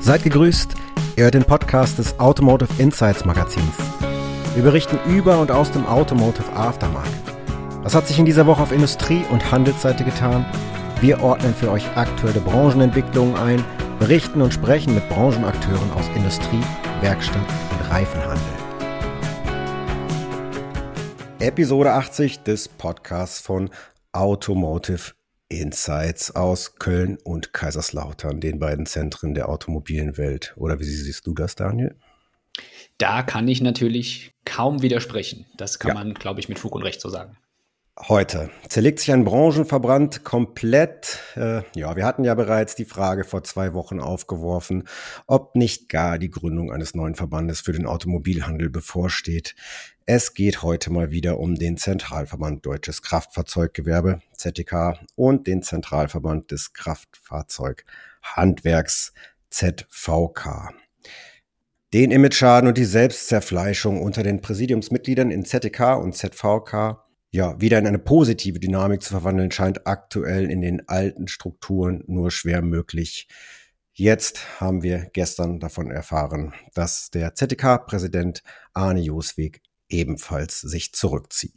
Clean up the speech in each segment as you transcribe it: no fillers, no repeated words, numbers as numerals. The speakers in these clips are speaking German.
Seid gegrüßt, ihr hört den Podcast des Automotive Insights Magazins. Wir berichten über und aus dem Automotive Aftermarket. Was hat sich in dieser Woche auf Industrie- und Handelsseite getan? Wir ordnen für euch aktuelle Branchenentwicklungen ein, berichten und sprechen mit Branchenakteuren aus Industrie, Werkstatt und Reifenhandel. Episode 80 des Podcasts von Automotive Insights aus Köln und Kaiserslautern, den beiden Zentren der automobilen Welt. Oder wie siehst du das, Daniel? Da kann ich natürlich kaum widersprechen. Das kann man, glaube ich, mit Fug und Recht so sagen. Heute zerlegt sich ein Branchenverband komplett. Wir hatten ja bereits die Frage vor 2 Wochen aufgeworfen, ob nicht gar die Gründung eines neuen Verbandes für den Automobilhandel bevorsteht. Es geht heute mal wieder um den Zentralverband Deutsches Kraftfahrzeuggewerbe, ZDK, und den Zentralverband des Kraftfahrzeughandwerks, ZVK. Den Imageschaden und die Selbstzerfleischung unter den Präsidiumsmitgliedern in ZDK und ZVK wieder in eine positive Dynamik zu verwandeln, scheint aktuell in den alten Strukturen nur schwer möglich. Jetzt haben wir gestern davon erfahren, dass der ZDK-Präsident Arne Joswig ebenfalls sich zurückzieht.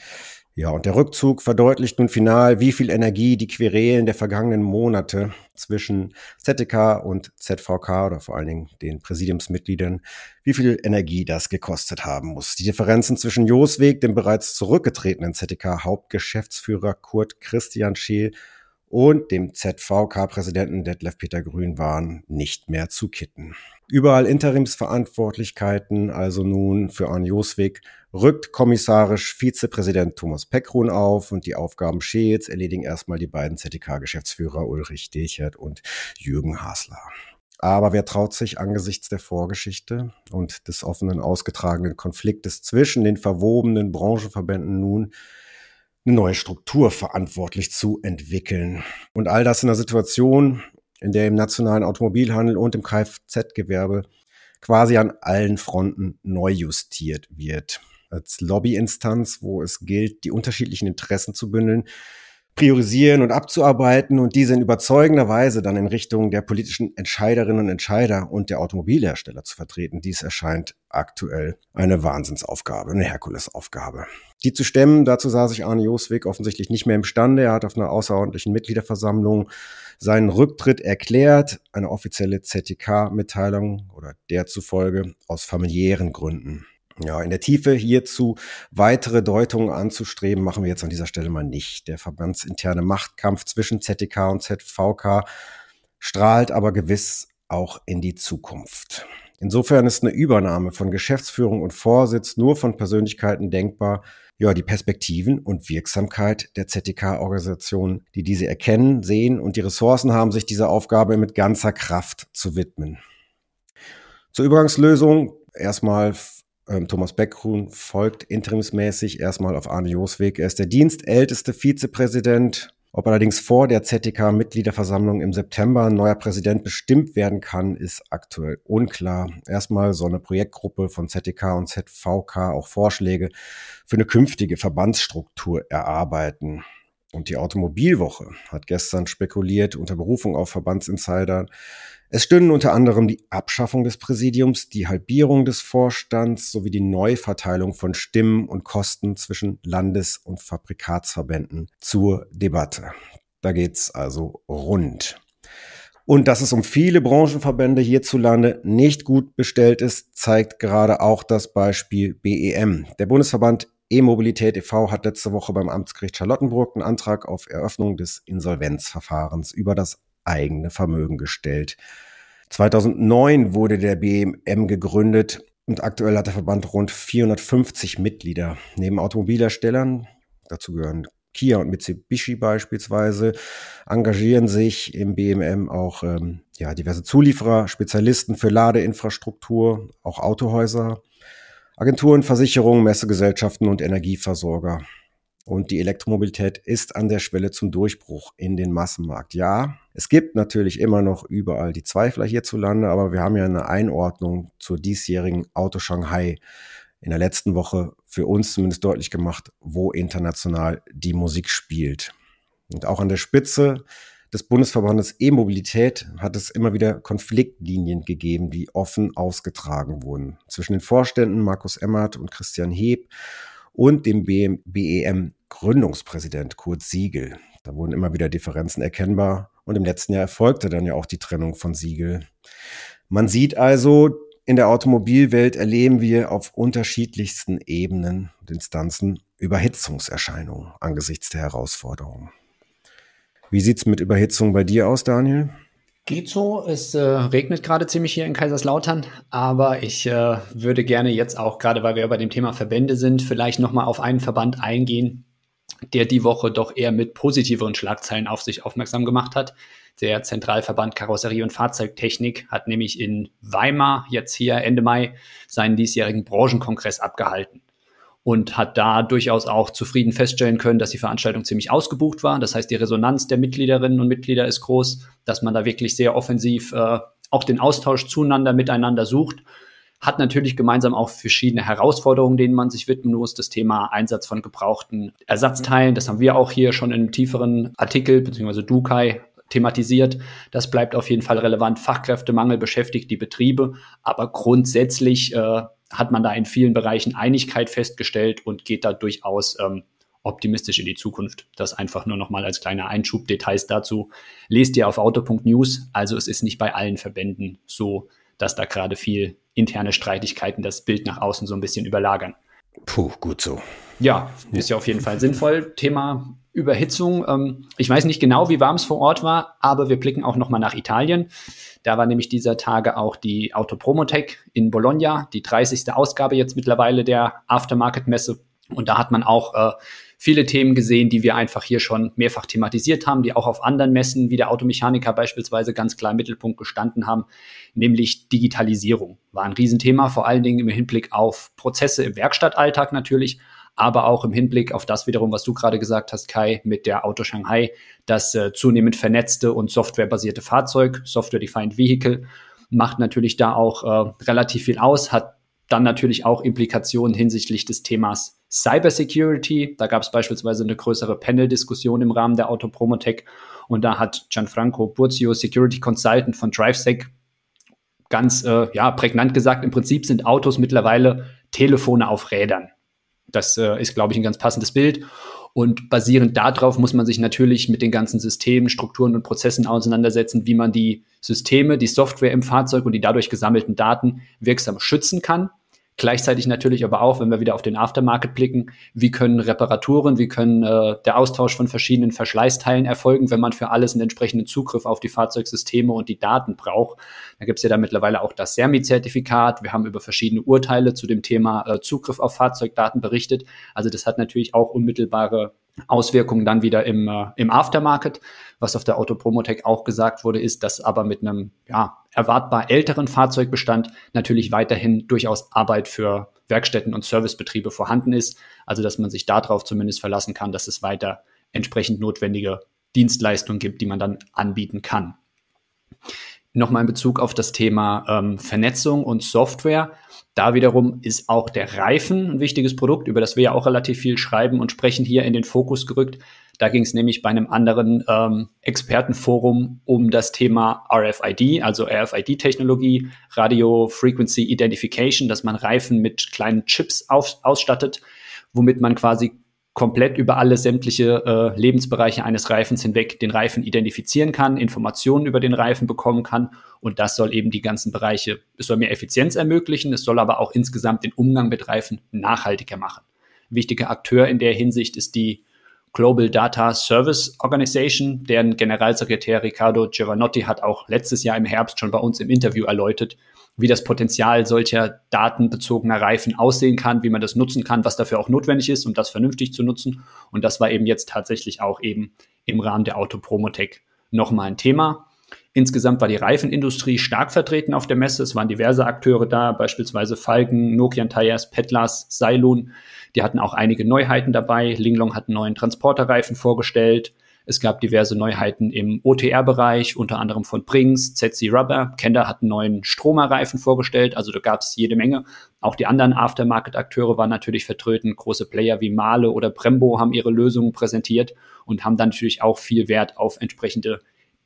Ja, und der Rückzug verdeutlicht nun final, wie viel Energie die Querelen der vergangenen Monate zwischen ZDK und ZVK oder vor allen Dingen den Präsidiumsmitgliedern, wie viel Energie das gekostet haben muss. Die Differenzen zwischen Joswig, dem bereits zurückgetretenen ZDK-Hauptgeschäftsführer Kurt Christian Scheel, und dem ZVK-Präsidenten Detlef Peter Grün waren nicht mehr zu kitten. Überall Interimsverantwortlichkeiten, also nun für Arne Joswig, rückt kommissarisch Vizepräsident Thomas Peckrun auf und die Aufgaben Scheels erledigen erstmal die beiden ZDK-Geschäftsführer Ulrich Dechert und Jürgen Hasler. Aber wer traut sich angesichts der Vorgeschichte und des offenen, ausgetragenen Konfliktes zwischen den verwobenen Branchenverbänden nun eine neue Struktur verantwortlich zu entwickeln? Und all das in einer Situation, in der im nationalen Automobilhandel und im Kfz-Gewerbe quasi an allen Fronten neu justiert wird. Als Lobbyinstanz, wo es gilt, die unterschiedlichen Interessen zu bündeln, priorisieren und abzuarbeiten und diese in überzeugender Weise dann in Richtung der politischen Entscheiderinnen und Entscheider und der Automobilhersteller zu vertreten. Dies erscheint aktuell eine Wahnsinnsaufgabe, eine Herkulesaufgabe. Die zu stemmen, dazu sah sich Arne Joswig offensichtlich nicht mehr imstande. Er hat auf einer außerordentlichen Mitgliederversammlung seinen Rücktritt erklärt, eine offizielle ZDK-Mitteilung oder der zufolge aus familiären Gründen. Ja, in der Tiefe hierzu weitere Deutungen anzustreben, machen wir jetzt an dieser Stelle mal nicht. Der verbandsinterne Machtkampf zwischen ZDK und ZVK strahlt aber gewiss auch in die Zukunft. Insofern ist eine Übernahme von Geschäftsführung und Vorsitz nur von Persönlichkeiten denkbar. Ja, die Perspektiven und Wirksamkeit der ZDK-Organisation, die diese erkennen, sehen und die Ressourcen haben, sich dieser Aufgabe mit ganzer Kraft zu widmen. Zur Übergangslösung erstmal Thomas Peckrun folgt interimsmäßig erstmal auf Arne Joswig. Er ist der dienstälteste Vizepräsident. Ob allerdings vor der ZDK-Mitgliederversammlung im September ein neuer Präsident bestimmt werden kann, ist aktuell unklar. Erstmal soll eine Projektgruppe von ZDK und ZVK auch Vorschläge für eine künftige Verbandsstruktur erarbeiten. Und die Automobilwoche hat gestern spekuliert, unter Berufung auf Verbandsinsider, es stünden unter anderem die Abschaffung des Präsidiums, die Halbierung des Vorstands sowie die Neuverteilung von Stimmen und Kosten zwischen Landes- und Fabrikatsverbänden zur Debatte. Da geht's also rund. Und dass es um viele Branchenverbände hierzulande nicht gut bestellt ist, zeigt gerade auch das Beispiel BEM. Der Bundesverband E-Mobilität e.V. hat letzte Woche beim Amtsgericht Charlottenburg einen Antrag auf Eröffnung des Insolvenzverfahrens über das eigene Vermögen gestellt. 2009 wurde der BEM gegründet und aktuell hat der Verband rund 450 Mitglieder. Neben Automobilherstellern, dazu gehören Kia und Mitsubishi beispielsweise, engagieren sich im BEM auch diverse Zulieferer, Spezialisten für Ladeinfrastruktur, auch Autohäuser, Agenturen, Versicherungen, Messegesellschaften und Energieversorger. Und die Elektromobilität ist an der Schwelle zum Durchbruch in den Massenmarkt. Ja, es gibt natürlich immer noch überall die Zweifler hierzulande, aber wir haben ja eine Einordnung zur diesjährigen Auto Shanghai in der letzten Woche für uns zumindest deutlich gemacht, wo international die Musik spielt. Und auch an der Spitze des Bundesverbandes E-Mobilität hat es immer wieder Konfliktlinien gegeben, die offen ausgetragen wurden. Zwischen den Vorständen Markus Emmert und Christian Heb und dem BEM-Gründungspräsident Kurt Siegel. Da wurden immer wieder Differenzen erkennbar und im letzten Jahr erfolgte dann ja auch die Trennung von Siegel. Man sieht also, in der Automobilwelt erleben wir auf unterschiedlichsten Ebenen und Instanzen Überhitzungserscheinungen angesichts der Herausforderungen. Wie sieht's mit Überhitzung bei dir aus, Daniel? Geht so. Es regnet gerade ziemlich hier in Kaiserslautern, aber ich würde gerne jetzt auch, gerade weil wir bei dem Thema Verbände sind, vielleicht nochmal auf einen Verband eingehen, der die Woche doch eher mit positiveren Schlagzeilen auf sich aufmerksam gemacht hat. Der Zentralverband Karosserie und Fahrzeugtechnik hat nämlich in Weimar jetzt hier Ende Mai seinen diesjährigen Branchenkongress abgehalten und hat da durchaus auch zufrieden feststellen können, dass die Veranstaltung ziemlich ausgebucht war. Das heißt, die Resonanz der Mitgliederinnen und Mitglieder ist groß, dass man da wirklich sehr offensiv auch den Austausch zueinander, miteinander sucht. Hat natürlich gemeinsam auch verschiedene Herausforderungen, denen man sich widmen muss. Das Thema Einsatz von gebrauchten Ersatzteilen, das haben wir auch hier schon in einem tieferen Artikel, beziehungsweise du, Kai, thematisiert. Das bleibt auf jeden Fall relevant. Fachkräftemangel beschäftigt die Betriebe, aber grundsätzlich hat man da in vielen Bereichen Einigkeit festgestellt und geht da durchaus optimistisch in die Zukunft. Das einfach nur nochmal als kleiner Einschub. Details dazu lest ihr auf auto.news. Also es ist nicht bei allen Verbänden so, dass da gerade viel interne Streitigkeiten das Bild nach außen so ein bisschen überlagern. Puh, gut so. Ja, ist ja auf jeden Fall sinnvoll. Thema Überhitzung. Ich weiß nicht genau, wie warm es vor Ort war, aber wir blicken auch nochmal nach Italien. Da war nämlich dieser Tage auch die Autopromotech in Bologna, die 30. Ausgabe jetzt mittlerweile der Aftermarket-Messe. Und da hat man auch viele Themen gesehen, die wir einfach hier schon mehrfach thematisiert haben, die auch auf anderen Messen wie der Automechaniker beispielsweise ganz klar im Mittelpunkt gestanden haben, nämlich Digitalisierung. War ein Riesenthema, vor allen Dingen im Hinblick auf Prozesse im Werkstattalltag natürlich, aber auch im Hinblick auf das wiederum, was du gerade gesagt hast, Kai, mit der Auto Shanghai, das zunehmend vernetzte und softwarebasierte Fahrzeug, Software-Defined Vehicle, macht natürlich da auch relativ viel aus, hat dann natürlich auch Implikationen hinsichtlich des Themas Cybersecurity. Da gab es beispielsweise eine größere Panel-Diskussion im Rahmen der Autopromotech und da hat Gianfranco Burzio, Security Consultant von DriveSec, ganz prägnant gesagt, im Prinzip sind Autos mittlerweile Telefone auf Rädern. Das ist, glaube ich, ein ganz passendes Bild. Und basierend darauf muss man sich natürlich mit den ganzen Systemen, Strukturen und Prozessen auseinandersetzen, wie man die Systeme, die Software im Fahrzeug und die dadurch gesammelten Daten wirksam schützen kann. Gleichzeitig natürlich aber auch, wenn wir wieder auf den Aftermarket blicken, wie können Reparaturen, wie können der Austausch von verschiedenen Verschleißteilen erfolgen, wenn man für alles einen entsprechenden Zugriff auf die Fahrzeugsysteme und die Daten braucht. Da gibt es ja da mittlerweile auch das SERMI-Zertifikat. Wir haben über verschiedene Urteile zu dem Thema Zugriff auf Fahrzeugdaten berichtet. Also das hat natürlich auch unmittelbare Auswirkungen dann wieder im Aftermarket. Was auf der Autopromotech auch gesagt wurde, ist, dass aber mit einem erwartbar älteren Fahrzeugbestand natürlich weiterhin durchaus Arbeit für Werkstätten und Servicebetriebe vorhanden ist. Also dass man sich darauf zumindest verlassen kann, dass es weiter entsprechend notwendige Dienstleistungen gibt, die man dann anbieten kann. Nochmal in Bezug auf das Thema Vernetzung und Software. Da wiederum ist auch der Reifen ein wichtiges Produkt, über das wir ja auch relativ viel schreiben und sprechen, hier in den Fokus gerückt. Da ging es nämlich bei einem anderen Expertenforum um das Thema RFID, also RFID-Technologie, Radio Frequency Identification, dass man Reifen mit kleinen Chips ausstattet, womit man quasi komplett über alle sämtliche Lebensbereiche eines Reifens hinweg den Reifen identifizieren kann, Informationen über den Reifen bekommen kann und das soll eben die ganzen Bereiche, es soll mehr Effizienz ermöglichen, es soll aber auch insgesamt den Umgang mit Reifen nachhaltiger machen. Wichtiger Akteur in der Hinsicht ist die Global Data Service Organization, deren Generalsekretär Riccardo Giovanotti hat auch letztes Jahr im Herbst schon bei uns im Interview erläutert, wie das Potenzial solcher datenbezogener Reifen aussehen kann, wie man das nutzen kann, was dafür auch notwendig ist, um das vernünftig zu nutzen. Und das war eben jetzt tatsächlich auch eben im Rahmen der Autopromotech nochmal ein Thema. Insgesamt war die Reifenindustrie stark vertreten auf der Messe. Es waren diverse Akteure da, beispielsweise Falken, Nokian Tyres, Petlas, Sailun. Die hatten auch einige Neuheiten dabei. Linglong hat einen neuen Transporterreifen vorgestellt. Es gab diverse Neuheiten im OTR-Bereich, unter anderem von Brings, ZC Rubber. Kenda hat einen neuen Stromerreifen vorgestellt, also da gab es jede Menge. Auch die anderen Aftermarket-Akteure waren natürlich vertreten. Große Player wie Mahle oder Brembo haben ihre Lösungen präsentiert und haben dann natürlich auch viel Wert auf entsprechende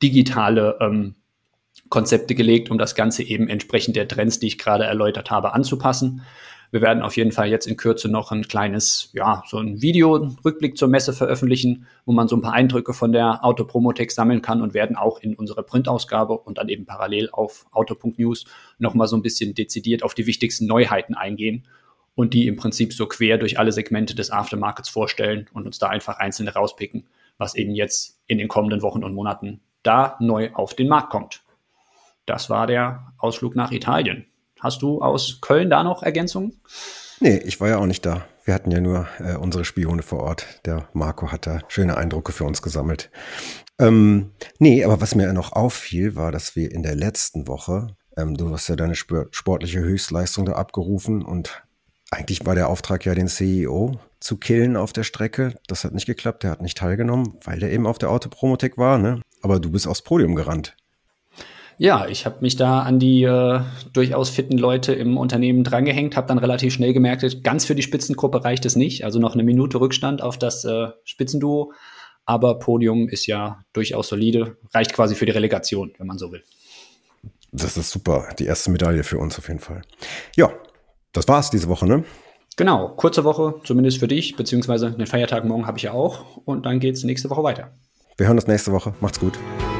digitale Konzepte gelegt, um das Ganze eben entsprechend der Trends, die ich gerade erläutert habe, anzupassen. Wir werden auf jeden Fall jetzt in Kürze noch ein kleines, so ein Video-Rückblick zur Messe veröffentlichen, wo man so ein paar Eindrücke von der Autopromotech sammeln kann, und werden auch in unsere Printausgabe und dann eben parallel auf auto.news nochmal so ein bisschen dezidiert auf die wichtigsten Neuheiten eingehen und die im Prinzip so quer durch alle Segmente des Aftermarkets vorstellen und uns da einfach einzelne rauspicken, was eben jetzt in den kommenden Wochen und Monaten da neu auf den Markt kommt. Das war der Ausflug nach Italien. Hast du aus Köln da noch Ergänzungen? Nee, ich war ja auch nicht da. Wir hatten ja nur unsere Spione vor Ort. Der Marco hat da schöne Eindrücke für uns gesammelt. Nee, aber was mir noch auffiel, war, dass wir in der letzten Woche, du hast ja deine sportliche Höchstleistung da abgerufen, und eigentlich war der Auftrag ja, den CEO zu killen auf der Strecke. Das hat nicht geklappt, der hat nicht teilgenommen, weil der eben auf der Autopromotech war, ne? Aber du bist aufs Podium gerannt. Ja, ich habe mich da an die durchaus fitten Leute im Unternehmen drangehängt, habe dann relativ schnell gemerkt, ganz für die Spitzengruppe reicht es nicht. Also noch eine Minute Rückstand auf das Spitzenduo. Aber Podium ist ja durchaus solide, reicht quasi für die Relegation, wenn man so will. Das ist super, die erste Medaille für uns auf jeden Fall. Ja, das war's diese Woche, ne? Genau, kurze Woche, zumindest für dich, beziehungsweise den Feiertag morgen habe ich ja auch. Und dann geht's nächste Woche weiter. Wir hören uns nächste Woche. Macht's gut.